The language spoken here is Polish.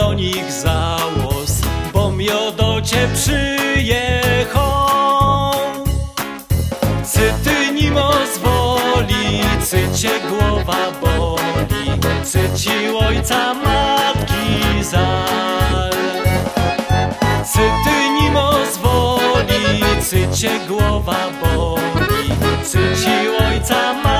do nich załos, bo mio cię przyjechał. Cy ty nimo zwoli, cy cię głowa boli, cy ci ojca matki żal. Cy ty nimo zwoli, cy cię głowa boli, cy ci ojca matki